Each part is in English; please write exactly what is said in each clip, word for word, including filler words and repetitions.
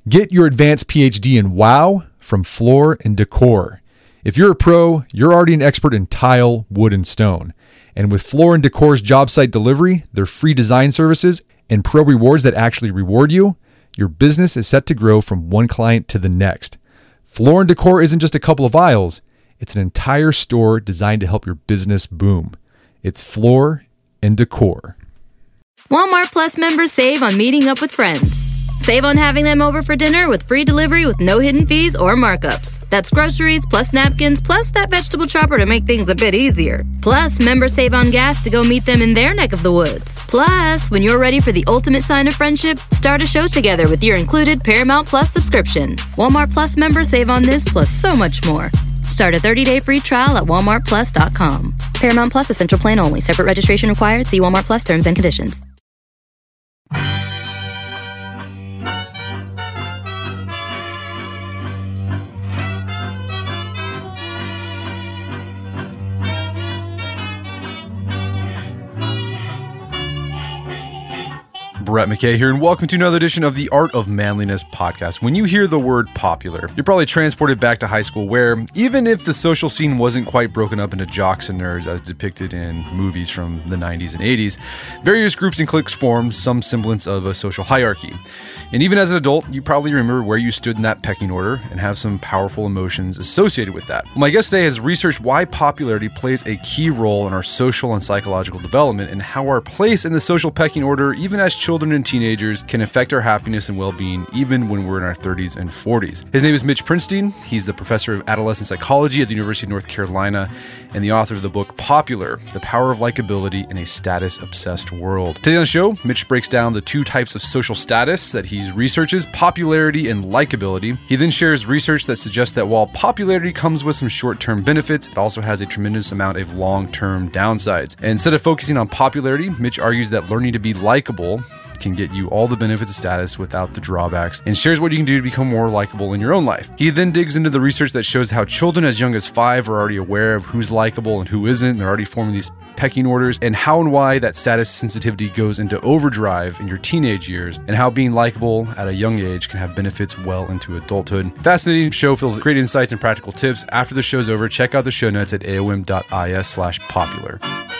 Get your advanced P H D in WOW from Floor and Decor. If you're a pro, you're already an expert in tile, wood, and stone. And with Floor and Decor's job site delivery, their free design services, and pro rewards that actually reward you, your business is set to grow from one client to the next. Floor and Decor isn't just a couple of aisles. It's an entire store designed to help your business boom. It's Floor and Decor. Walmart Plus members save on meeting up with friends. Save on having them over for dinner with free delivery with no hidden fees or markups. That's groceries, plus napkins, plus that vegetable chopper to make things a bit easier. Plus, members save on gas to go meet them in their neck of the woods. Plus, when you're ready for the ultimate sign of friendship, start a show together with your included Paramount Plus subscription. Walmart Plus members save on this plus so much more. Start a thirty-day free trial at walmart plus dot com. Paramount Plus Essential Plan only. Separate registration required. See Walmart Plus terms and conditions. Brett McKay here, and welcome to another edition of the Art of Manliness podcast. When you hear the word popular, you're probably transported back to high school where, even if the social scene wasn't quite broken up into jocks and nerds as depicted in movies from the nineties and eighties, various groups and cliques formed some semblance of a social hierarchy. And even as an adult, you probably remember where you stood in that pecking order and have some powerful emotions associated with that. My guest today has researched why popularity plays a key role in our social and psychological development and how our place in the social pecking order, even as children and teenagers, can affect our happiness and well-being even when we're in our thirties and forties. His name is Mitch Prinstein. He's the professor of adolescent psychology at the University of North Carolina and the author of the book Popular: The Power of Likability in a Status-Obsessed World. Today on the show, Mitch breaks down the two types of social status that he researches: popularity and likability. He then shares research that suggests that while popularity comes with some short-term benefits, it also has a tremendous amount of long-term downsides. And instead of focusing on popularity, Mitch argues that learning to be likable can get you all the benefits of status without the drawbacks, and shares what you can do to become more likable in your own life. He then digs into the research that shows how children as young as five are already aware of who's likable and who isn't. They're already forming these pecking orders, and how and why that status sensitivity goes into overdrive in your teenage years, and how being likable at a young age can have benefits well into adulthood. Fascinating show filled with great insights and practical tips. After the show's over, check out the show notes at aom.is slash popular.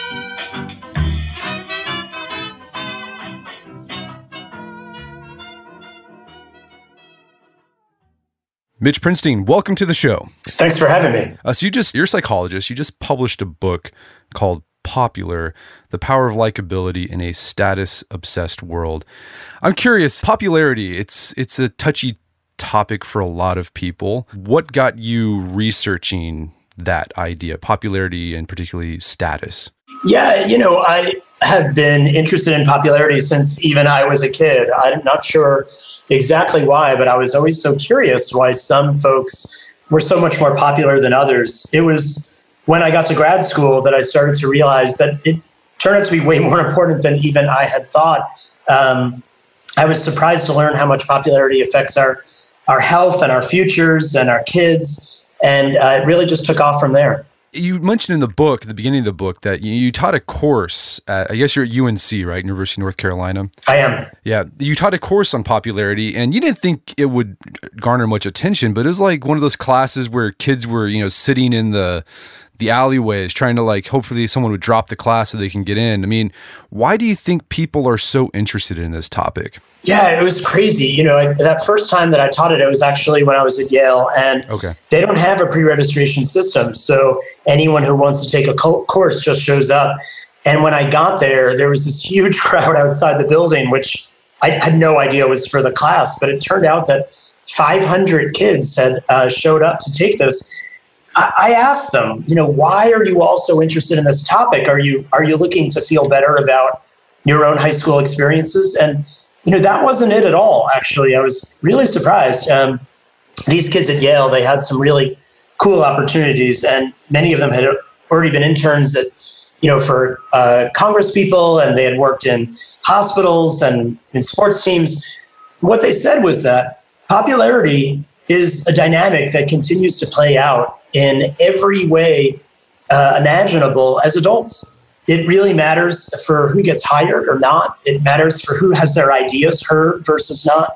Mitch Prinstein, welcome to the show. Thanks for having me. Uh, so you just, you're a psychologist. You just published a book called Popular: The Power of Likability in a Status-Obsessed World. I'm curious, popularity, it's it's a touchy topic for a lot of people. What got you researching that idea, popularity and particularly status? Yeah, you know, I have been interested in popularity since even I was a kid. I'm not sure exactly why, but I was always so curious why some folks were so much more popular than others. It was when I got to grad school that I started to realize that it turned out to be way more important than even I had thought. Um, I was surprised to learn how much popularity affects our, our health and our futures and our kids. And uh, it really just took off from there. You mentioned in the book, at the beginning of the book, that you, you taught a course at, I guess you're at U N C, right? University of North Carolina. I am. Yeah. You taught a course on popularity, and you didn't think it would garner much attention, but it was like one of those classes where kids were, you know, sitting in the the alleyways trying to, like, hopefully someone would drop the class so they can get in. I mean, why do you think people are so interested in this topic? Yeah, it was crazy. You know, I, that first time that I taught it, it was actually when I was at Yale, and okay. They don't have a pre-registration system. So anyone who wants to take a co- course just shows up. And when I got there, there was this huge crowd outside the building, which I had no idea was for the class, but it turned out that five hundred kids had uh, showed up to take this. I, I asked them, you know, why are you all so interested in this topic? Are you, are you looking to feel better about your own high school experiences? And you know, that wasn't it at all, actually. I was really surprised. Um, these kids at Yale, they had some really cool opportunities, and many of them had already been interns at, you know, for uh, Congress people, and they had worked in hospitals and in sports teams. What they said was that popularity is a dynamic that continues to play out in every way uh, imaginable as adults. It really matters for who gets hired or not. It matters for who has their ideas heard versus not.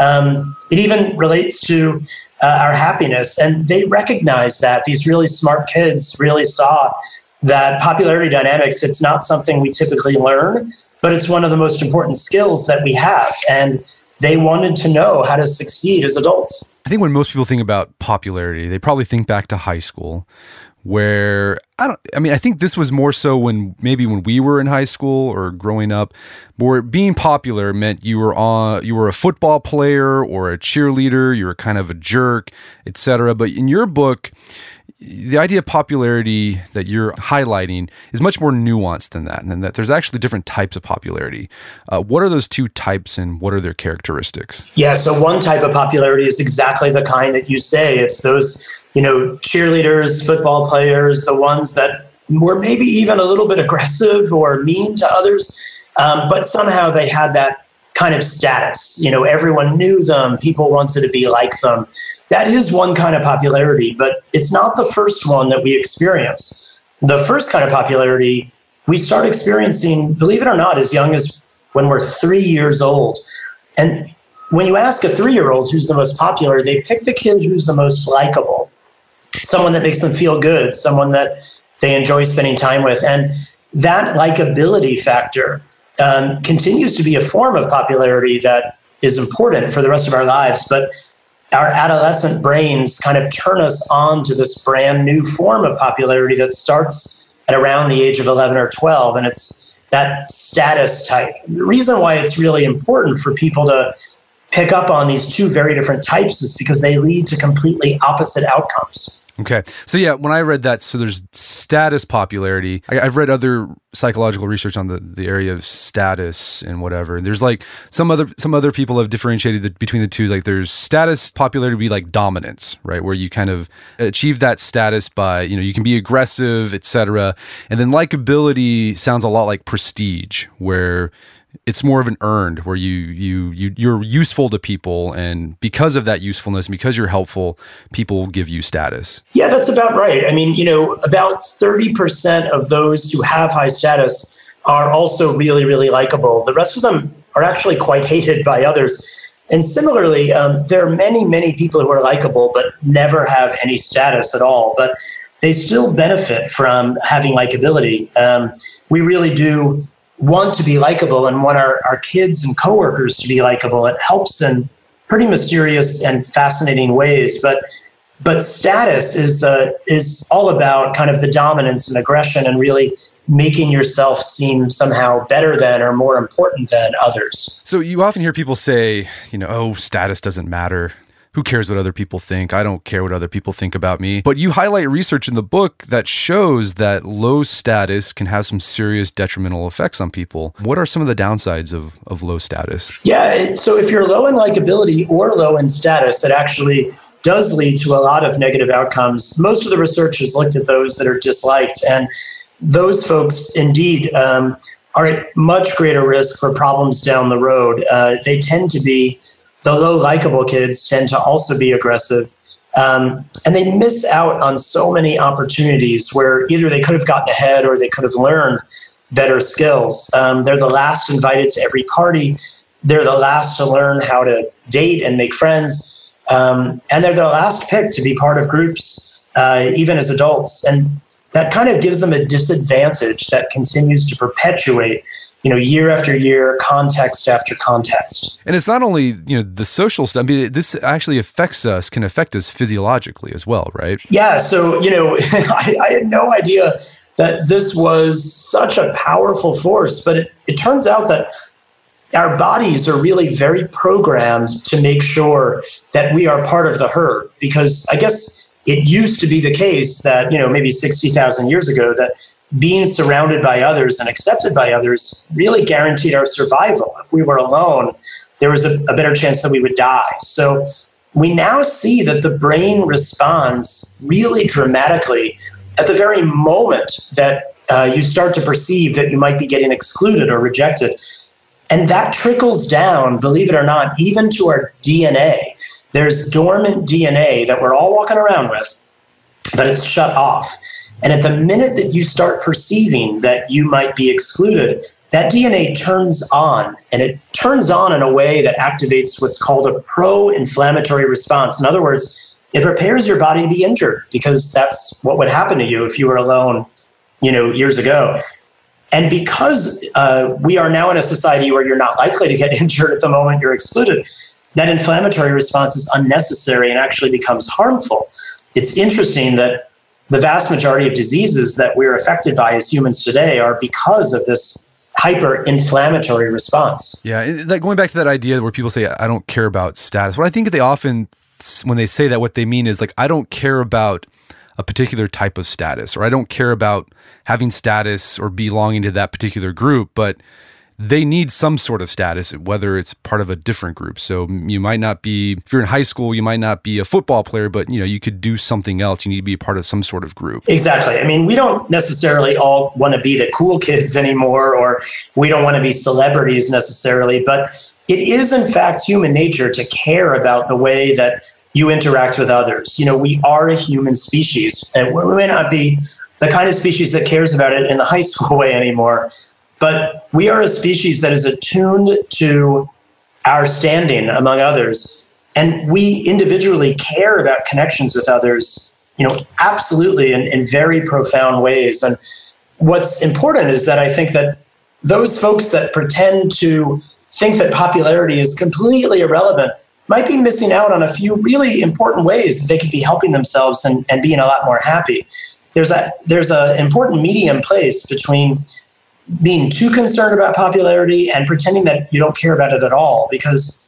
Um, it even relates to uh, our happiness. And they recognize that. These really smart kids really saw that popularity dynamics, it's not something we typically learn, but it's one of the most important skills that we have. And they wanted to know how to succeed as adults. I think when most people think about popularity, they probably think back to high school, where I don't, I mean, I think this was more so when maybe when we were in high school or growing up, where being popular meant you were on, you were a football player or a cheerleader, you were kind of a jerk, et cetera. But in your book, the idea of popularity that you're highlighting is much more nuanced than that, and that there's actually different types of popularity. Uh, what are those two types, and what are their characteristics? Yeah, so one type of popularity is exactly the kind that you say. It's those, you know, cheerleaders, football players, the ones that were maybe even a little bit aggressive or mean to others, um, but somehow they had that kind of status. You know, everyone knew them, people wanted to be like them. That is one kind of popularity, but it's not the first one that we experience. The first kind of popularity we start experiencing, believe it or not, as young as when we're three years old. And when you ask a three-year-old who's the most popular, they pick the kid who's the most likable, someone that makes them feel good, someone that they enjoy spending time with. And that likability factor um, continues to be a form of popularity that is important for the rest of our lives. But our adolescent brains kind of turn us on to this brand new form of popularity that starts at around the age of eleven or twelve. And it's that status type. The reason why it's really important for people to pick up on these two very different types is because they lead to completely opposite outcomes. Okay. So yeah, when I read that, so there's status popularity. I, I've read other psychological research on the, the area of status and whatever. And there's like some other some other people have differentiated the, between the two. Like there's status popularity be like dominance, right? Where you kind of achieve that status by, you know, you can be aggressive, et cetera. And then likability sounds a lot like prestige, where it's more of an earned, where you you you you're useful to people, and because of that usefulness, because you're helpful, people will give you status. Yeah, that's about right. I mean, you know, about thirty percent of those who have high status are also really, really likable. The rest of them are actually quite hated by others. And similarly, um, there are many, many people who are likable but never have any status at all, but they still benefit from having likability. Um, we really do want to be likable and want our, our kids and coworkers to be likable. It helps in pretty mysterious and fascinating ways. But but status is uh, is all about kind of the dominance and aggression and really making yourself seem somehow better than or more important than others. So you often hear people say, you know, oh, status doesn't matter. Who cares what other people think? I don't care what other people think about me. But you highlight research in the book that shows that low status can have some serious detrimental effects on people. What are some of the downsides of, of low status? Yeah, so if you're low in likability or low in status, it actually does lead to a lot of negative outcomes. Most of the research has looked at those that are disliked, and those folks indeed um, are at much greater risk for problems down the road. Uh, they tend to be The low likable kids tend to also be aggressive, um, and they miss out on so many opportunities where either they could have gotten ahead or they could have learned better skills. Um, they're the last invited to every party. They're the last to learn how to date and make friends. Um, and they're the last picked to be part of groups, uh, even as adults. And that kind of gives them a disadvantage that continues to perpetuate, you know, year after year, context after context. And it's not only, you know, the social stuff. I mean, this actually affects us, can affect us physiologically as well, right? Yeah. So, you know, I, I had no idea that this was such a powerful force, but it, it turns out that our bodies are really very programmed to make sure that we are part of the herd, because I guess it used to be the case that, you know, maybe sixty thousand years ago, that being surrounded by others and accepted by others really guaranteed our survival. If we were alone, there was a, a better chance that we would die. So we now see that the brain responds really dramatically at the very moment that uh, you start to perceive that you might be getting excluded or rejected. And that trickles down, believe it or not, even to our D N A. There's dormant D N A that we're all walking around with, but it's shut off. And at the minute that you start perceiving that you might be excluded, that D N A turns on, and it turns on in a way that activates what's called a pro-inflammatory response. In other words, it prepares your body to be injured, because that's what would happen to you if you were alone, you know, years ago. And because uh, we are now in a society where you're not likely to get injured at the moment you're excluded, that inflammatory response is unnecessary and actually becomes harmful. It's interesting that the vast majority of diseases that we're affected by as humans today are because of this hyper-inflammatory response. Yeah, like going back to that idea where people say, I don't care about status. What I think they often, when they say that, what they mean is like, I don't care about a particular type of status, or I don't care about having status or belonging to that particular group, but they need some sort of status, whether it's part of a different group. So you might not be, if you're in high school, you might not be a football player, but you know, you could do something else. You need to be a part of some sort of group. Exactly. I mean, we don't necessarily all want to be the cool kids anymore, or we don't want to be celebrities necessarily, but it is in fact human nature to care about the way that you interact with others. You know, we are a human species, and we may not be the kind of species that cares about it in the high school way anymore, but we are a species that is attuned to our standing among others. And we individually care about connections with others, you know, absolutely in, in very profound ways. And what's important is that I think that those folks that pretend to think that popularity is completely irrelevant might be missing out on a few really important ways that they could be helping themselves and, and being a lot more happy. There's a there's an important medium place between being too concerned about popularity and pretending that you don't care about it at all, because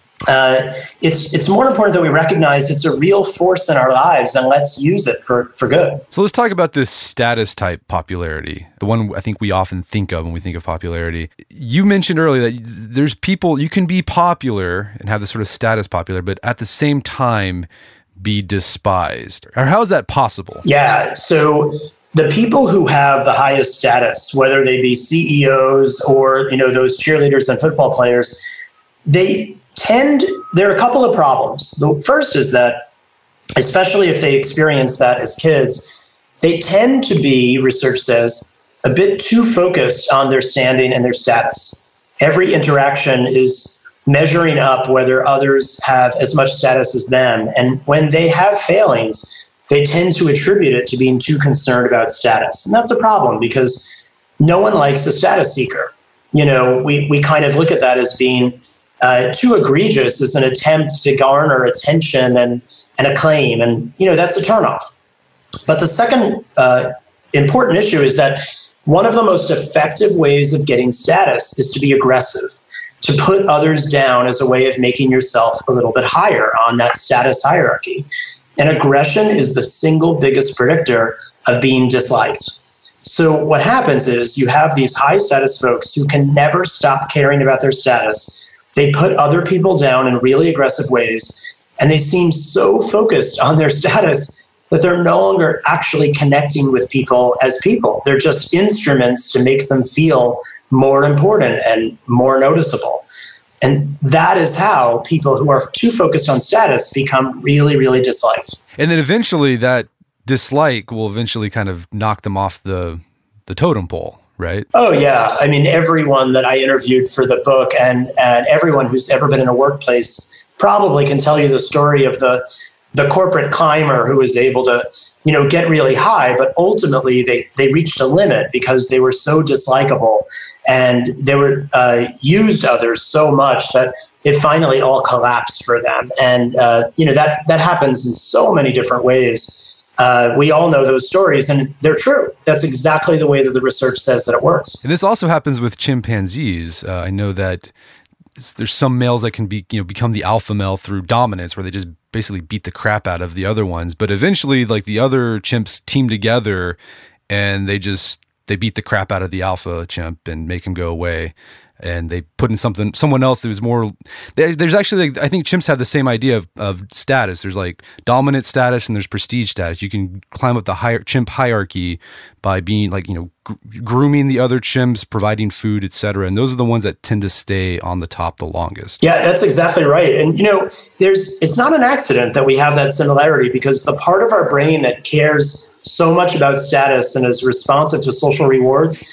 uh, it's it's more important that we recognize it's a real force in our lives, and let's use it for, for good. So let's talk about this status type popularity, the one I think we often think of when we think of popularity. You mentioned earlier that there's people, you can be popular and have this sort of status popular, but at the same time be despised. Or how is that possible? Yeah, so the people who have the highest status, whether they be C E Os or, you know, those cheerleaders and football players, they tend, there are a couple of problems. The first is that, especially if they experience that as kids, they tend to be, research says, a bit too focused on their standing and their status. Every interaction is measuring up whether others have as much status as them. And when they have failings, they tend to attribute it to being too concerned about status. And that's a problem, because no one likes a status seeker. You know, we, we kind of look at that as being uh, too egregious as an attempt to garner attention and, and acclaim. And, you know, that's a turnoff. But the second uh, important issue is that one of the most effective ways of getting status is to be aggressive, to put others down as a way of making yourself a little bit higher on that status hierarchy. And aggression is the single biggest predictor of being disliked. So what happens is you have these high status folks who can never stop caring about their status. They put other people down in really aggressive ways, and they seem so focused on their status that they're no longer actually connecting with people as people. They're just instruments to make them feel more important and more noticeable. And that is how people who are too focused on status become really, really disliked. And then eventually that dislike will eventually kind of knock them off the the totem pole, right? Oh, yeah. I mean, everyone that I interviewed for the book and, and everyone who's ever been in a workplace probably can tell you the story of the the corporate climber who was able to, you know, get really high, but ultimately they, they reached a limit because they were so dislikable and they were uh, used others so much that it finally all collapsed for them. And, uh, you know, that, that happens in so many different ways. Uh, we all know those stories, and they're true. That's exactly the way that the research says that it works. And this also happens with chimpanzees. Uh, I know that there's some males that can be, you know, become the alpha male through dominance, where they just basically beat the crap out of the other ones. But eventually, like, the other chimps team together and they just, they beat the crap out of the alpha chimp and make him go away. And they put in something, someone else who's more, they, there's actually, like, I think chimps have the same idea of, of status. There's like dominant status and there's prestige status. You can climb up the higher chimp hierarchy by being like, you know, gr- grooming the other chimps, providing food, et cetera. And those are the ones that tend to stay on the top the longest. Yeah, that's exactly right. And, you know, there's, it's not an accident that we have that similarity, because the part of our brain that cares so much about status and is responsive to social rewards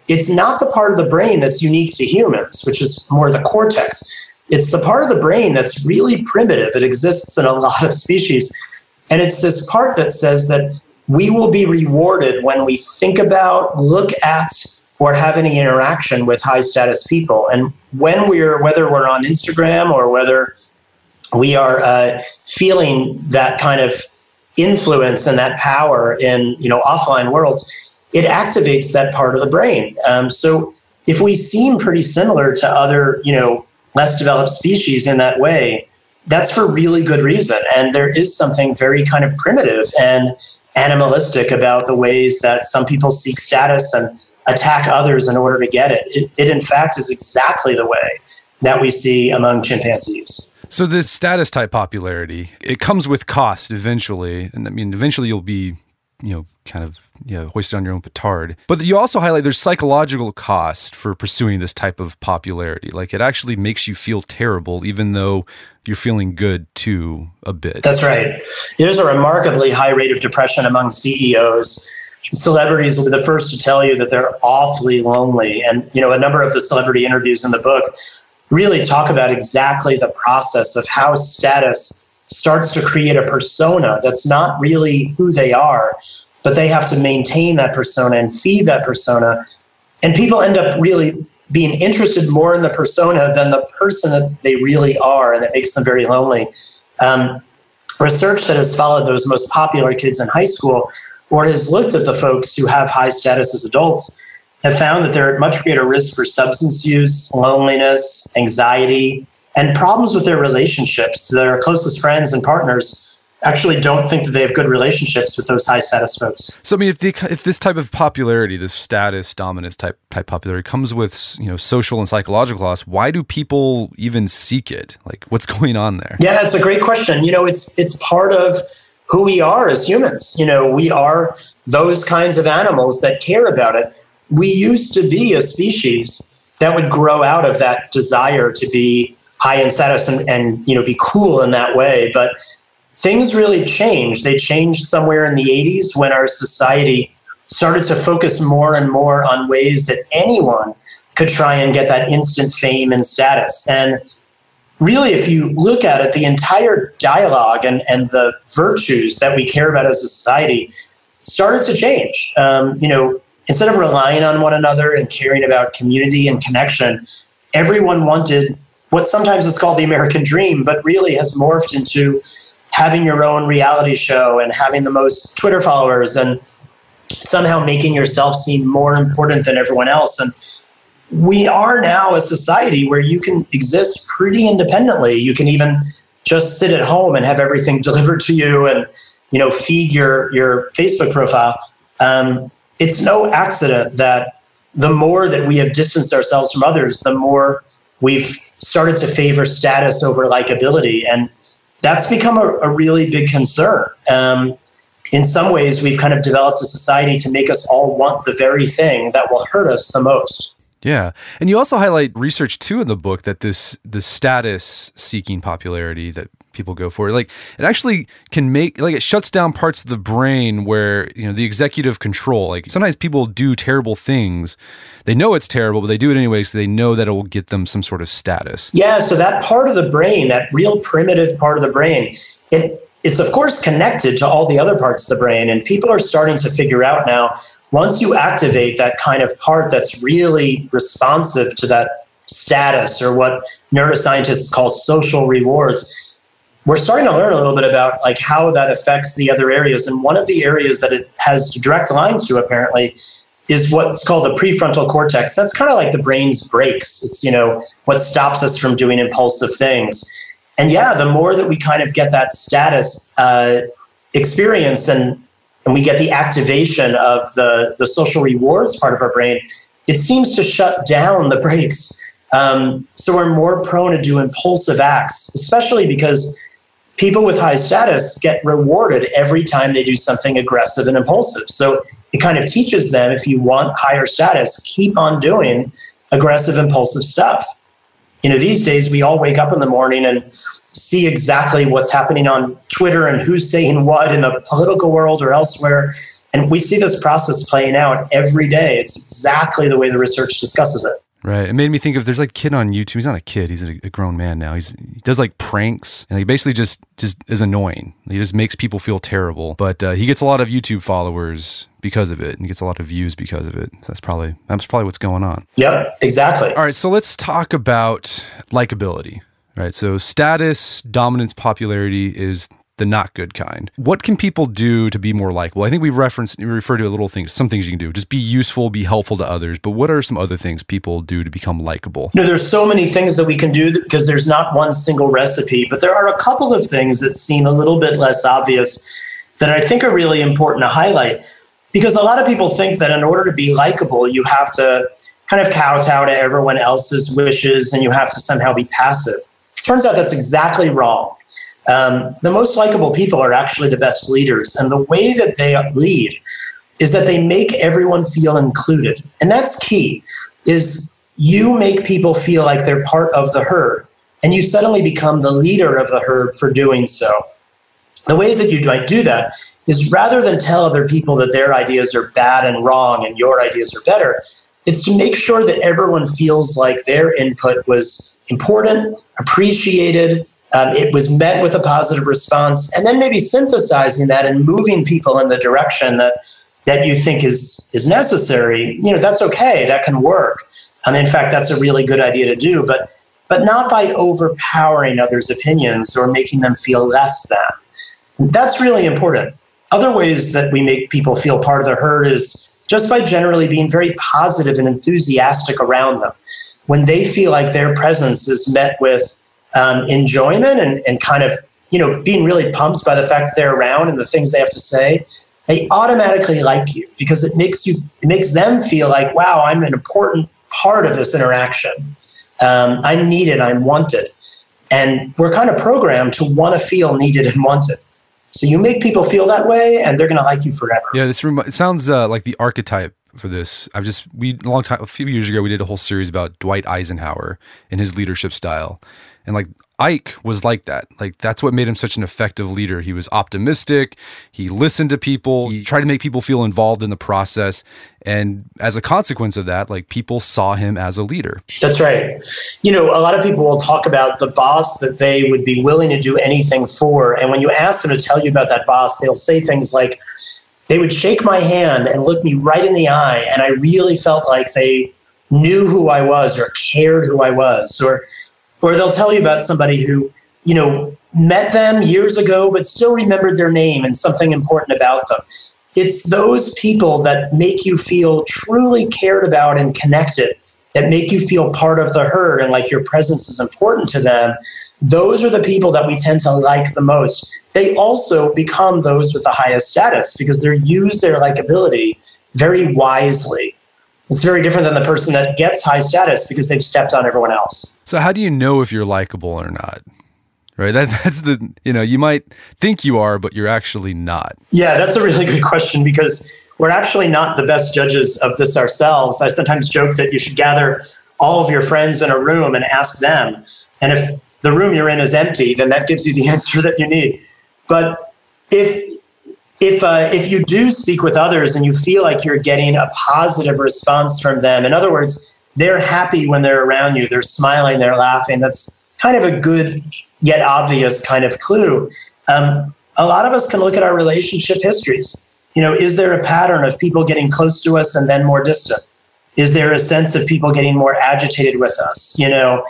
it's not the part of the brain that's unique to humans, which is more the cortex. It's the part of the brain that's really primitive. It exists in a lot of species. And it's this part that says that we will be rewarded when we think about, look at, or have any interaction with high status people. And when we're, whether we're on Instagram or whether we are uh, feeling that kind of influence and that power in, you know, offline worlds, it activates that part of the brain. Um, so if we seem pretty similar to other, you know, less developed species in that way, that's for really good reason. And there is something very kind of primitive and animalistic about the ways that some people seek status and attack others in order to get it. It, it in fact, is exactly the way that we see among chimpanzees. So this status type popularity, it comes with cost eventually. And I mean, eventually you'll be, you know, kind of, you know, hoisted on your own petard. But you also highlight there's psychological cost for pursuing this type of popularity. Like it actually makes you feel terrible, even though you're feeling good too a bit. That's right. There's a remarkably high rate of depression among C E Os. Celebrities will be the first to tell you that they're awfully lonely. And, you know, a number of the celebrity interviews in the book really talk about exactly the process of how status starts to create a persona that's not really who they are, but they have to maintain that persona and feed that persona. And people end up really being interested more in the persona than the person that they really are, and that makes them very lonely. Um, research that has followed those most popular kids in high school, or has looked at the folks who have high status as adults, have found that they're at much greater risk for substance use, loneliness, anxiety, and problems with their relationships. Their closest friends and partners actually don't think that they have good relationships with those high status folks. So I mean, if the if this type of popularity, this status dominance type type popularity comes with, you know, social and psychological loss, why do people even seek it? Like, what's going on there? Yeah, that's a great question. You know, it's it's part of who we are as humans. You know, we are those kinds of animals that care about it. We used to be a species that would grow out of that desire to be high in status and, and you know, be cool in that way. But things really changed. They changed somewhere in the eighties when our society started to focus more and more on ways that anyone could try and get that instant fame and status. And really, if you look at it, the entire dialogue and, and the virtues that we care about as a society started to change. Um, you know, instead of relying on one another and caring about community and connection, everyone wanted what sometimes is called the American dream, but really has morphed into having your own reality show and having the most Twitter followers and somehow making yourself seem more important than everyone else. And we are now a society where you can exist pretty independently. You can even just sit at home and have everything delivered to you and, you know, feed your, your Facebook profile. Um, it's no accident that the more that we have distanced ourselves from others, the more we've started to favor status over likability. And that's become a, a really big concern. Um, in some ways, we've kind of developed a society to make us all want the very thing that will hurt us the most. Yeah. And you also highlight research too in the book that this the status seeking popularity that people go for, like it actually can make, like it shuts down parts of the brain where, you know, the executive control, like sometimes people do terrible things. They know it's terrible, but they do it anyway, so they know that it will get them some sort of status. Yeah. So that part of the brain, that real primitive part of the brain, it it's of course connected to all the other parts of the brain. And people are starting to figure out now, once you activate that kind of part that's really responsive to that status, or what neuroscientists call social rewards, we're starting to learn a little bit about like how that affects the other areas. And one of the areas that it has a direct line to, apparently, is what's called the prefrontal cortex. That's kind of like the brain's brakes. It's, you know, what stops us from doing impulsive things. And yeah, the more that we kind of get that status uh, experience and and we get the activation of the, the social rewards part of our brain, it seems to shut down the brakes. Um, so we're more prone to do impulsive acts, especially because people with high status get rewarded every time they do something aggressive and impulsive. So it kind of teaches them, if you want higher status, keep on doing aggressive, impulsive stuff. You know, these days we all wake up in the morning and see exactly what's happening on Twitter and who's saying what in the political world or elsewhere. And we see this process playing out every day. It's exactly the way the research discusses it. Right. It made me think of, there's like a kid on YouTube. He's not a kid. He's a, a grown man now. He's, he does like pranks, and he basically just, just is annoying. He just makes people feel terrible. But uh, he gets a lot of YouTube followers because of it, and gets a lot of views because of it. So that's probably, that's probably what's going on. Yep, exactly. All right. So let's talk about likability. Right. So status, dominance, popularity is the not good kind. What can people do to be more likable? I think we referenced, we refer to a little things, some things you can do. Just be useful, be helpful to others. But what are some other things people do to become likable? You know, there's so many things that we can do because there's not one single recipe, but there are a couple of things that seem a little bit less obvious that I think are really important to highlight. Because a lot of people think that in order to be likable, you have to kind of kowtow to everyone else's wishes and you have to somehow be passive. Turns out that's exactly wrong. Um, the most likable people are actually the best leaders. And the way that they lead is that they make everyone feel included. And that's key, is you make people feel like they're part of the herd. And you suddenly become the leader of the herd for doing so. The ways that you might do that is rather than tell other people that their ideas are bad and wrong and your ideas are better, it's to make sure that everyone feels like their input was important, appreciated, Um, it was met with a positive response, and then maybe synthesizing that and moving people in the direction that that you think is is necessary. You know, that's okay. That can work. And in fact, that's a really good idea to do, but but not by overpowering others' opinions or making them feel less than. That's really important. Other ways that we make people feel part of the herd is just by generally being very positive and enthusiastic around them. When they feel like their presence is met with Um, enjoyment and, and kind of, you know, being really pumped by the fact that they're around and the things they have to say, they automatically like you because it makes you, it makes them feel like, wow, I'm an important part of this interaction. Um, I'm needed, I'm wanted. And we're kind of programmed to want to feel needed and wanted. So you make people feel that way and they're going to like you forever. Yeah, this rem- it sounds uh, like the archetype for this. I've just, we, a long time, a few years ago, we did a whole series about Dwight Eisenhower and his leadership style. And like Ike was like that. Like that's what made him such an effective leader. He was optimistic. He listened to people. He tried to make people feel involved in the process. And as a consequence of that, like people saw him as a leader. That's right. You know, a lot of people will talk about the boss that they would be willing to do anything for. And when you ask them to tell you about that boss, they'll say things like, they would shake my hand and look me right in the eye. And I really felt like they knew who I was or cared who I was. Or Or they'll tell you about somebody who, you know, met them years ago, but still remembered their name and something important about them. It's those people that make you feel truly cared about and connected, that make you feel part of the herd and like your presence is important to them. Those are the people that we tend to like the most. They also become those with the highest status because they're used their likability very wisely. It's very different than the person that gets high status because they've stepped on everyone else. So how do you know if you're likable or not? Right? That, that's the, you know, you might think you are, but you're actually not. Yeah, that's a really good question because we're actually not the best judges of this ourselves. I sometimes joke that you should gather all of your friends in a room and ask them. And if the room you're in is empty, then that gives you the answer that you need. But if If uh, if you do speak with others and you feel like you're getting a positive response from them, in other words, they're happy when they're around you, they're smiling, they're laughing, that's kind of a good yet obvious kind of clue. Um, a lot of us can look at our relationship histories. You know, is there a pattern of people getting close to us and then more distant? Is there a sense of people getting more agitated with us? You know,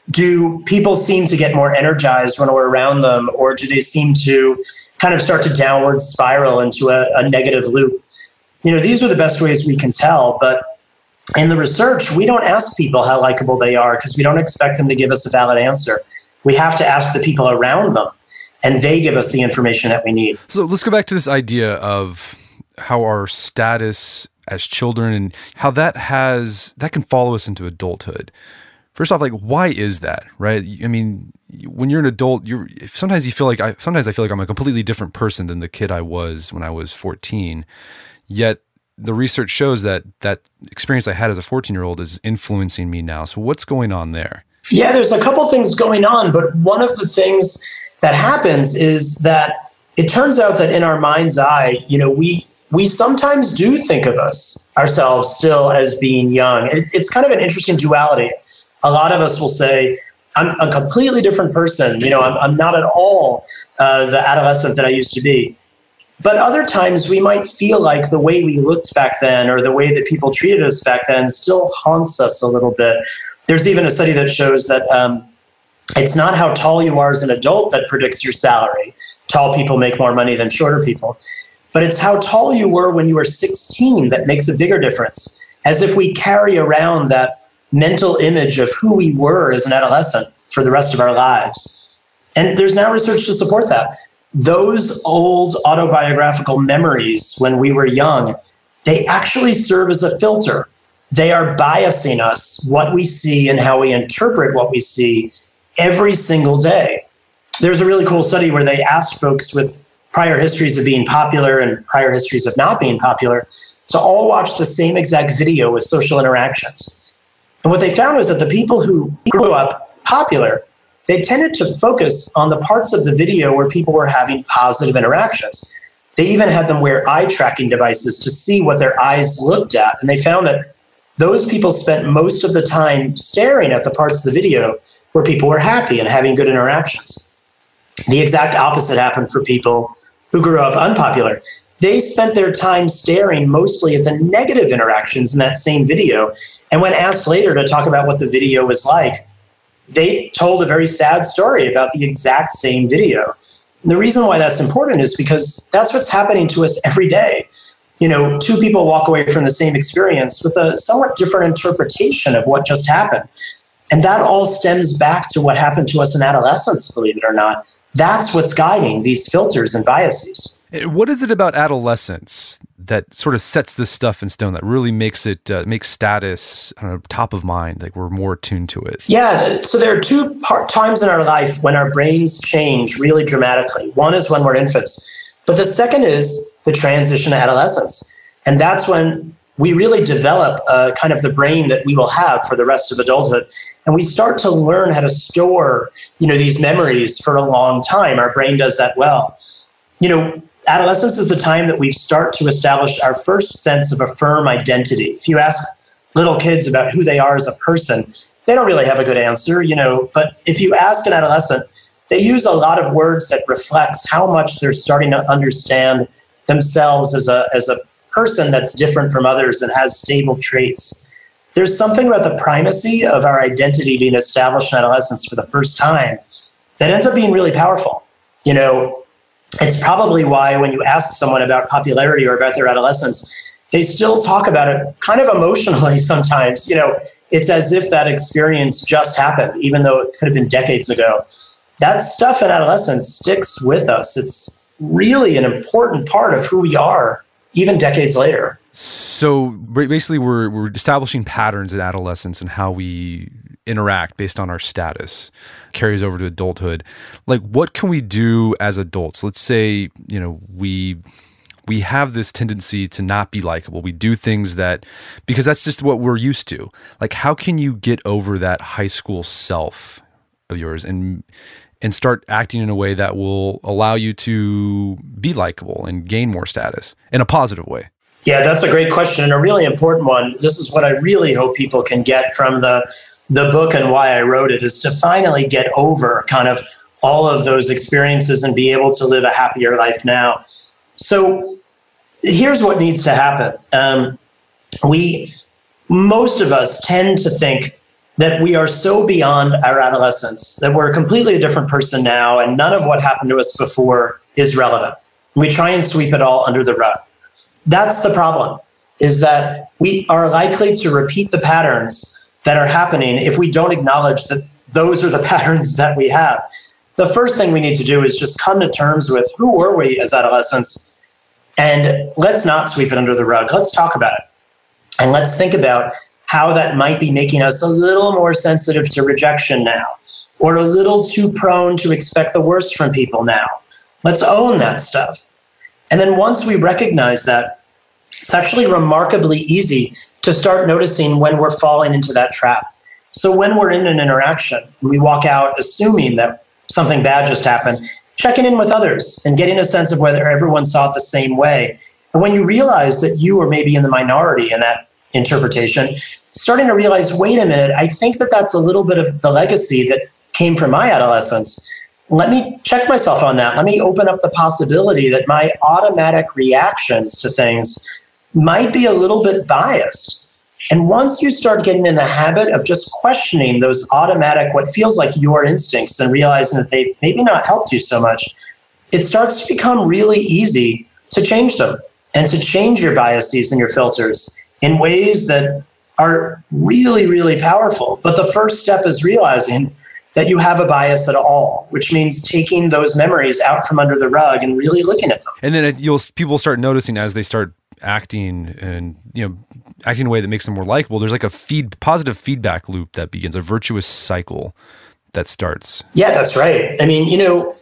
do people seem to get more energized when we're around them, or do they seem to kind of start to downward spiral into a, a negative loop? You know, these are the best ways we can tell, but in the research, we don't ask people how likable they are because we don't expect them to give us a valid answer. We have to ask the people around them, and they give us the information that we need. So let's go back to this idea of how our status as children and how that has, that can follow us into adulthood. First off, like, why is that, right? I mean, when you're an adult, you're sometimes you feel like I sometimes I feel like I'm a completely different person than the kid I was when I was fourteen. Yet the research shows that that experience I had as a fourteen-year-old is influencing me now. So what's going on there? Yeah, there's a couple things going on, but one of the things that happens is that it turns out that in our mind's eye, you know, we we sometimes do think of us ourselves still as being young. It, it's kind of an interesting duality. A lot of us will say, I'm a completely different person. You know, I'm, I'm not at all uh, the adolescent that I used to be. But other times we might feel like the way we looked back then or the way that people treated us back then still haunts us a little bit. There's even a study that shows that um, it's not how tall you are as an adult that predicts your salary. Tall people make more money than shorter people. But it's how tall you were when you were sixteen that makes a bigger difference. As if we carry around that mental image of who we were as an adolescent for the rest of our lives. And there's now research to support that. Those old autobiographical memories when we were young, they actually serve as a filter. They are biasing us, what we see and how we interpret what we see every single day. There's a really cool study where they asked folks with prior histories of being popular and prior histories of not being popular to all watch the same exact video with social interactions. And what they found was that the people who grew up popular, they tended to focus on the parts of the video where people were having positive interactions. They even had them wear eye tracking devices to see what their eyes looked at. And they found that those people spent most of the time staring at the parts of the video where people were happy and having good interactions. The exact opposite happened for people who grew up unpopular. They spent their time staring mostly at the negative interactions in that same video. And when asked later to talk about what the video was like, they told a very sad story about the exact same video. And the reason why that's important is because that's what's happening to us every day. You know, two people walk away from the same experience with a somewhat different interpretation of what just happened. And that all stems back to what happened to us in adolescence, believe it or not. That's what's guiding these filters and biases. What is it about adolescence that sort of sets this stuff in stone, that really makes it, uh, makes status, I don't know, top of mind, like we're more attuned to it? Yeah, so there are two part times in our life when our brains change really dramatically. One is when we're infants, but the second is the transition to adolescence. And that's when we really develop uh, kind of the brain that we will have for the rest of adulthood. And we start to learn how to store, you know, these memories for a long time. Our brain does that well. You know, adolescence is the time that we start to establish our first sense of a firm identity. If you ask little kids about who they are as a person, they don't really have a good answer, you know, but if you ask an adolescent, they use a lot of words that reflects how much they're starting to understand themselves as a, as a person that's different from others and has stable traits. There's something about the primacy of our identity being established in adolescence for the first time that ends up being really powerful. You know, it's probably why when you ask someone about popularity or about their adolescence, they still talk about it kind of emotionally sometimes. You know, it's as if that experience just happened, even though it could have been decades ago. That stuff in adolescence sticks with us. It's really an important part of who we are, even decades later. So basically, we're we're establishing patterns in adolescence and how we interact based on our status carries over to adulthood. Like, what can we do as adults? Let's say, you know, we we have this tendency to not be likable. We do things that, because that's just what we're used to. Like, how can you get over that high school self of yours and and start acting in a way that will allow you to be likable and gain more status in a positive way? Yeah, that's a great question and a really important one. This is what I really hope people can get from the the book and why I wrote it, is to finally get over kind of all of those experiences and be able to live a happier life now. So here's what needs to happen. Um, we, most of us tend to think that we are so beyond our adolescence, that we're a completely different person now, and none of what happened to us before is relevant. We try and sweep it all under the rug. That's the problem, is that we are likely to repeat the patterns that are happening if we don't acknowledge that those are the patterns that we have. The first thing we need to do is just come to terms with who were we as adolescents, and let's not sweep it under the rug. Let's talk about it. And let's think about how that might be making us a little more sensitive to rejection now, or a little too prone to expect the worst from people now. Let's own that stuff. And then once we recognize that, it's actually remarkably easy to start noticing when we're falling into that trap. So when we're in an interaction, and we walk out assuming that something bad just happened, checking in with others and getting a sense of whether everyone saw it the same way, And when you realize that you are maybe in the minority in that interpretation, starting to realize, wait a minute, I think that that's a little bit of the legacy that came from my adolescence. Let me check myself on that. Let me open up the possibility that my automatic reactions to things might be a little bit biased. And once you start getting in the habit of just questioning those automatic, what feels like your instincts, and realizing that they've maybe not helped you so much, it starts to become really easy to change them and to change your biases and your filters in ways that are really, really powerful. But the first step is realizing that you have a bias at all, which means taking those memories out from under the rug and really looking at them. And then you'll people start noticing as they start acting and, you know, acting in a way that makes them more likable. There's like a feed positive feedback loop that begins, a virtuous cycle that starts. Yeah, that's right. I mean, you know,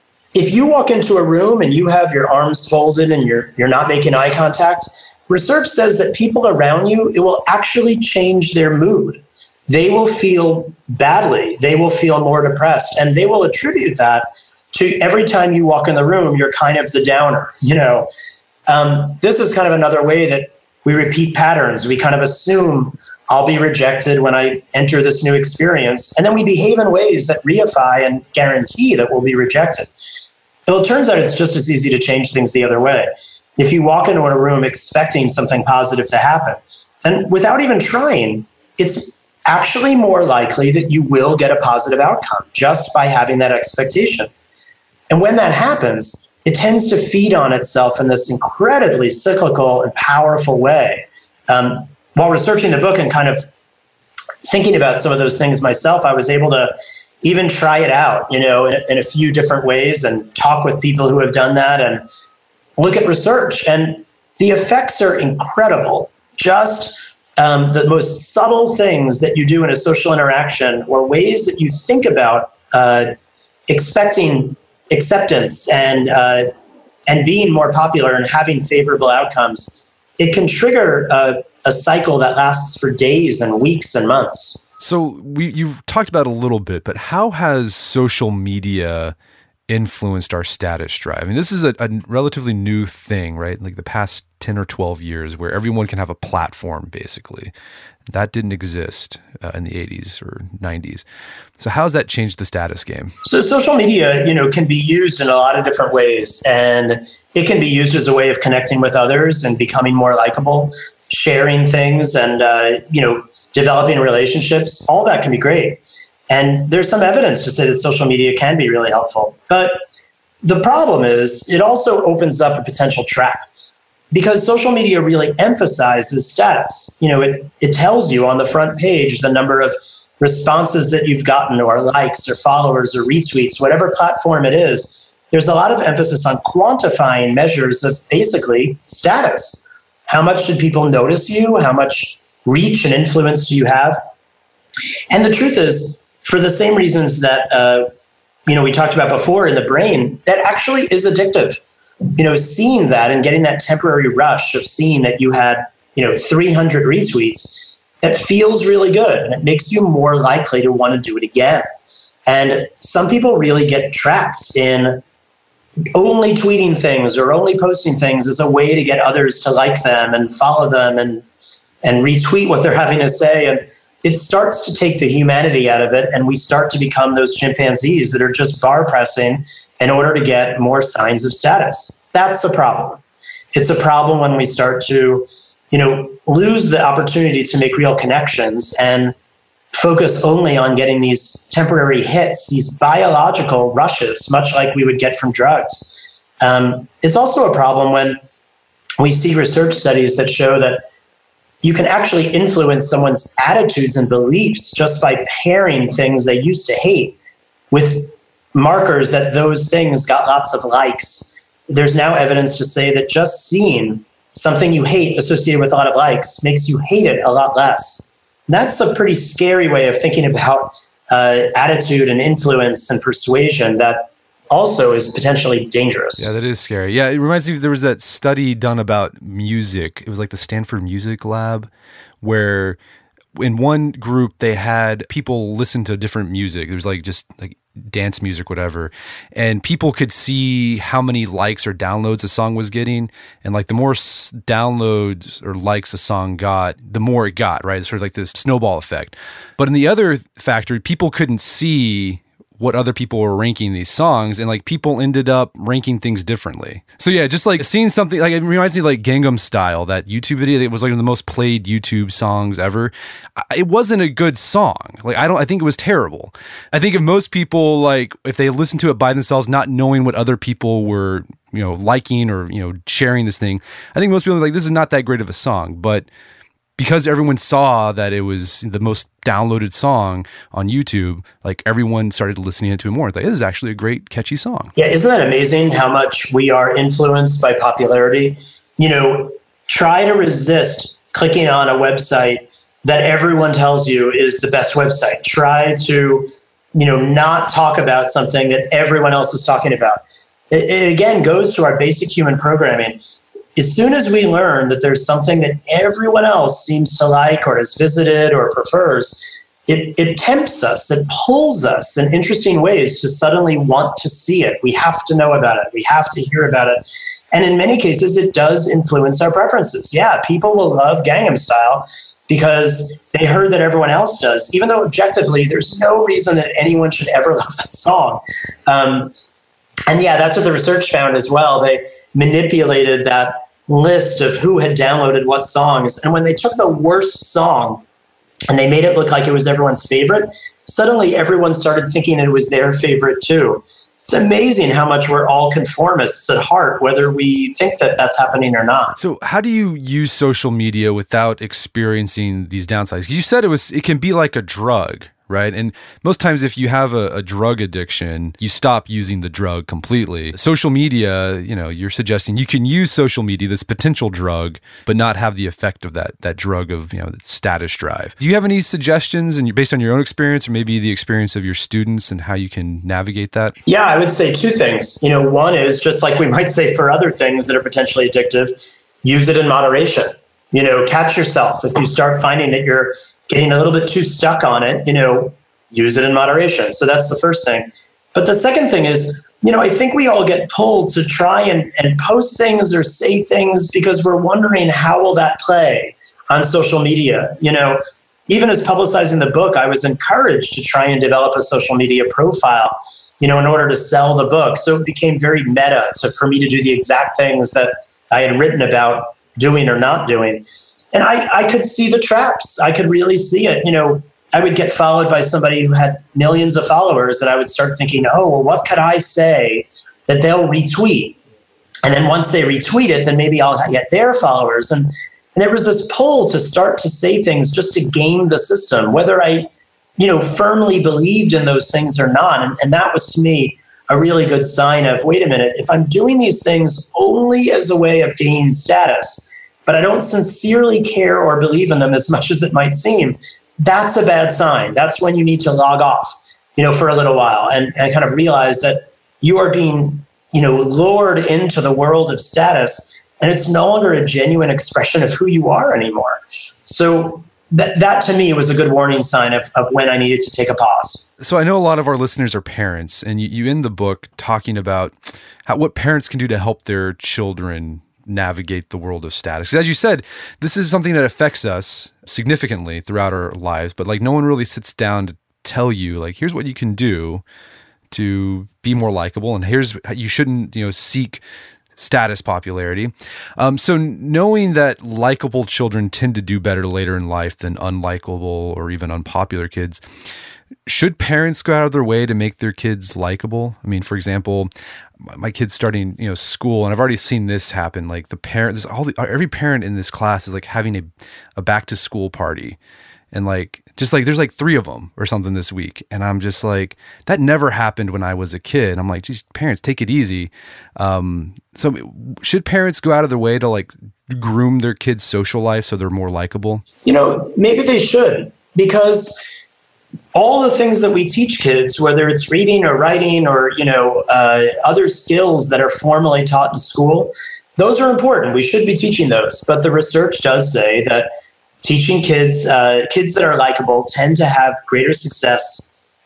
if you walk into a room and you have your arms folded and you're you're not making eye contact, research says that people around you, it will actually change their mood. They will feel badly. They will feel more depressed. And they will attribute that to every time you walk in the room, you're kind of the downer. You know, um, this is kind of another way that we repeat patterns. We kind of assume I'll be rejected when I enter this new experience. And then we behave in ways that reify and guarantee that we'll be rejected. Well, it turns out it's just as easy to change things the other way. If you walk into a room expecting something positive to happen, then without even trying, it's actually more likely that you will get a positive outcome just by having that expectation. And when that happens, it tends to feed on itself in this incredibly cyclical and powerful way. Um, while researching the book and kind of thinking about some of those things myself, I was able to even try it out, you know, in, in a few different ways and talk with people who have done that and look at research. And the effects are incredible. Just Um, the most subtle things that you do in a social interaction or ways that you think about uh, expecting acceptance and uh, and being more popular and having favorable outcomes, it can trigger a, a cycle that lasts for days and weeks and months. So we you've talked about a little bit, but how has social media influenced our status drive? I mean, this is a, a relatively new thing, right? Like the past ten or twelve years where everyone can have a platform, basically. That didn't exist uh, in the eighties or nineties. So how has that changed the status game? So social media, you know, can be used in a lot of different ways, and it can be used as a way of connecting with others and becoming more likable, sharing things and, uh, you know, developing relationships. All that can be great. And there's some evidence to say that social media can be really helpful. But the problem is it also opens up a potential trap because social media really emphasizes status. You know, it, it tells you on the front page the number of responses that you've gotten or likes or followers or retweets, whatever platform it is. There's a lot of emphasis on quantifying measures of basically status. How much did people notice you? How much reach and influence do you have? And the truth is, for the same reasons that, uh, you know, we talked about before in the brain, that actually is addictive. You know, seeing that and getting that temporary rush of seeing that you had, you know, three hundred retweets, that feels really good. And it makes you more likely to want to do it again. And some people really get trapped in only tweeting things or only posting things as a way to get others to like them and follow them and, and retweet what they're having to say. And it starts to take the humanity out of it, and we start to become those chimpanzees that are just bar pressing in order to get more signs of status. That's a problem. It's a problem when we start to, you know, lose the opportunity to make real connections and focus only on getting these temporary hits, these biological rushes, much like we would get from drugs. Um, it's also a problem when we see research studies that show that you can actually influence someone's attitudes and beliefs just by pairing things they used to hate with markers that those things got lots of likes. There's now evidence to say that just seeing something you hate associated with a lot of likes makes you hate it a lot less. And that's a pretty scary way of thinking about uh, attitude and influence and persuasion that also is potentially dangerous. Yeah, that is scary. Yeah, it reminds me, there was that study done about music. It was like the Stanford Music Lab, where in one group they had people listen to different music. There was like just like dance music, whatever. And people could see how many likes or downloads a song was getting. And like the more s- downloads or likes a song got, the more it got, right? It's sort of like this snowball effect. But in the other factor, people couldn't see what other people were ranking these songs, and like people ended up ranking things differently. So yeah, just like seeing something, like it reminds me of like Gangnam Style, that YouTube video that was like one of the most played YouTube songs ever. It wasn't a good song. Like I don't, I think it was terrible. I think if most people, like if they listened to it by themselves, not knowing what other people were, you know, liking or, you know, sharing this thing, I think most people are like, this is not that great of a song. But because everyone saw that it was the most downloaded song on YouTube, like everyone started listening to it more. It's like, this is actually a great, catchy song. Yeah, isn't that amazing how much we are influenced by popularity? You know, try to resist clicking on a website that everyone tells you is the best website. Try to, you know, not talk about something that everyone else is talking about. It, it again goes to our basic human programming. As soon as we learn that there's something that everyone else seems to like or has visited or prefers, it, it tempts us, it pulls us in interesting ways to suddenly want to see it. We have to know about it. We have to hear about it. And in many cases, it does influence our preferences. Yeah, people will love Gangnam Style because they heard that everyone else does, even though objectively, there's no reason that anyone should ever love that song. Um, and yeah, that's what the research found as well. They manipulated that list of who had downloaded what songs. And when they took the worst song and they made it look like it was everyone's favorite, suddenly everyone started thinking it was their favorite too. It's amazing how much we're all conformists at heart, whether we think that that's happening or not. So how do you use social media without experiencing these downsides? You said it was, it can be like a drug, right? And most times if you have a, a drug addiction, you stop using the drug completely. Social media, you know, you're suggesting you can use social media, this potential drug, but not have the effect of that that drug of, you know, that status drive. Do you have any suggestions, and based on your own experience or maybe the experience of your students, and how you can navigate that? Yeah, I would say two things. You know, one is just like we might say for other things that are potentially addictive, use it in moderation. You know, catch yourself. If you start finding that you're getting a little bit too stuck on it, you know, use it in moderation. So that's the first thing. But the second thing is, you know, I think we all get pulled to try and, and post things or say things because we're wondering how will that play on social media. You know, even as publicizing the book, I was encouraged to try and develop a social media profile, you know, in order to sell the book. So it became very meta to, for me to do the exact things that I had written about doing or not doing. And I, I could see the traps. I could really see it. You know, I would get followed by somebody who had millions of followers, and I would start thinking, oh, well, what could I say that they'll retweet? And then once they retweet it, then maybe I'll get their followers. And, and there was this pull to start to say things just to game the system, whether I, you know, firmly believed in those things or not. And, and that was, to me, a really good sign of, wait a minute, if I'm doing these things only as a way of gaining status, but I don't sincerely care or believe in them as much as it might seem, that's a bad sign. That's when you need to log off, you know, for a little while and, and kind of realize that you are being, you know, lured into the world of status, and it's no longer a genuine expression of who you are anymore. So that, that to me was a good warning sign of, of when I needed to take a pause. So I know a lot of our listeners are parents, and you, you end the book talking about how, what parents can do to help their children navigate the world of status. Because as you said, this is something that affects us significantly throughout our lives, but like no one really sits down to tell you, like, here's what you can do to be more likable, and here's how you shouldn't, you know, seek status popularity. Um, so knowing that likable children tend to do better later in life than unlikable or even unpopular kids, should parents go out of their way to make their kids likable? I mean, for example, my kid's starting, you know, school, and I've already seen this happen. Like the parents, all the, every parent in this class is like having a, a back to school party, and like, just like, there's like three of them or something this week. And I'm just like, that never happened when I was a kid. I'm like, geez, parents, take it easy. Um, so should parents go out of their way to like groom their kids' social life so they're more likable? You know, maybe they should, because all the things that we teach kids, whether it's reading or writing or, you know, uh, other skills that are formally taught in school, those are important. We should be teaching those. But the research does say that teaching kids, uh, kids that are likable tend to have greater success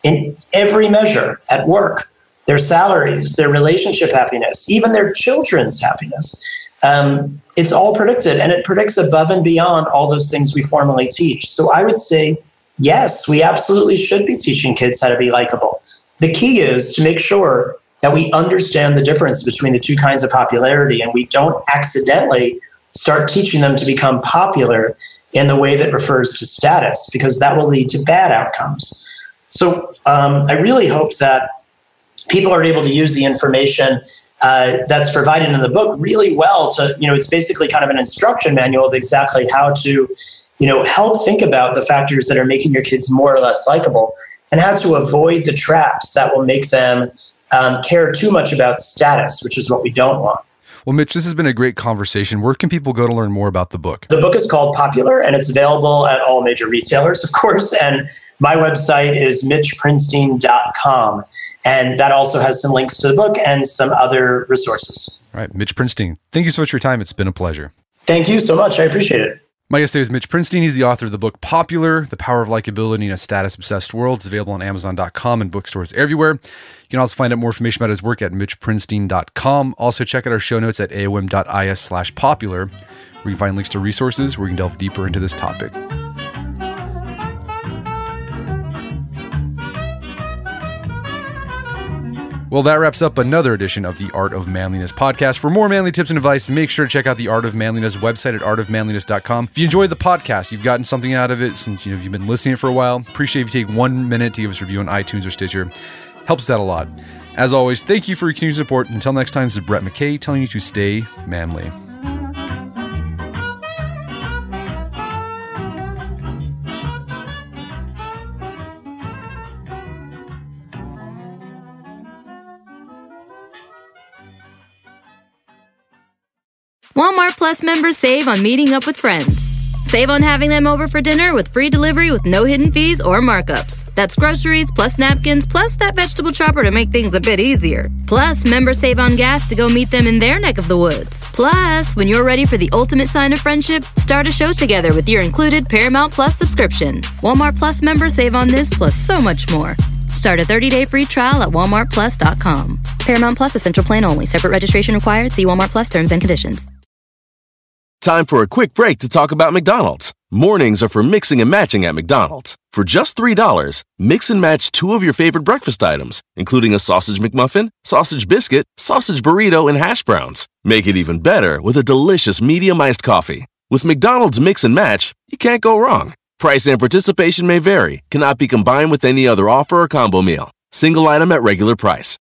in every measure at work, their salaries, their relationship happiness, even their children's happiness. Um, it's all predicted, and it predicts above and beyond all those things we formally teach. So I would say, yes, we absolutely should be teaching kids how to be likable. The key is to make sure that we understand the difference between the two kinds of popularity, and we don't accidentally start teaching them to become popular in the way that refers to status, because that will lead to bad outcomes. So um, I really hope that people are able to use the information uh, that's provided in the book really well to, you know, it's basically kind of an instruction manual of exactly how to, you know, help think about the factors that are making your kids more or less likable, and how to avoid the traps that will make them um, care too much about status, which is what we don't want. Well, Mitch, this has been a great conversation. Where can people go to learn more about the book? The book is called Popular, and it's available at all major retailers, of course. And my website is mitch prinstein dot com. And that also has some links to the book and some other resources. All right, Mitch Prinstein, thank you so much for your time. It's been a pleasure. Thank you so much. I appreciate it. My guest today is Mitch Prinstein. He's the author of the book Popular, The Power of Likability in a Status-Obsessed World. It's available on amazon dot com and bookstores everywhere. You can also find out more information about his work at mitch prinstein dot com. Also, check out our show notes at A O M dot I S slash popular, where you can find links to resources where you can delve deeper into this topic. Well, that wraps up another edition of the Art of Manliness podcast. For more manly tips and advice, make sure to check out the Art of Manliness website at art of manliness dot com. If you enjoyed the podcast, you've gotten something out of it since you know you've been listening for a while, appreciate if you take one minute to give us a review on iTunes or Stitcher. Helps us out a lot. As always, thank you for your continued support. Until next time, this is Brett McKay telling you to stay manly. Walmart Plus members save on meeting up with friends. Save on having them over for dinner with free delivery with no hidden fees or markups. That's groceries, plus napkins, plus that vegetable chopper to make things a bit easier. Plus, members save on gas to go meet them in their neck of the woods. Plus, when you're ready for the ultimate sign of friendship, start a show together with your included Paramount Plus subscription. Walmart Plus members save on this plus so much more. Start a thirty-day free trial at walmart plus dot com. Paramount Plus Essential Plan only. Separate registration required. See Walmart Plus terms and conditions. Time for a quick break to talk about McDonald's. Mornings are for mixing and matching at McDonald's. For just three dollars, mix and match two of your favorite breakfast items, including a sausage McMuffin, sausage biscuit, sausage burrito, and hash browns. Make it even better with a delicious medium iced coffee. With McDonald's Mix and Match, you can't go wrong. Price and participation may vary, cannot be combined with any other offer or combo meal. Single item at regular price.